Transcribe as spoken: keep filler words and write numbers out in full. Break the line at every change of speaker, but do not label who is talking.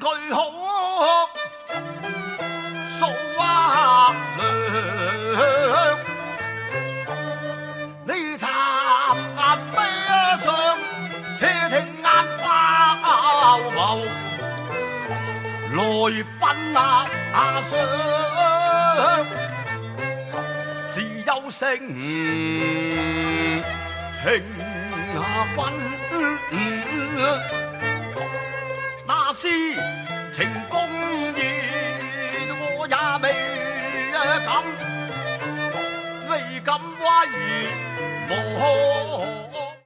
佢好數啊量，你插眼悲傷，且聽眼爆謀，來奔啊上，自有性情分。那是情公義，我也未敢，未敢懷疑無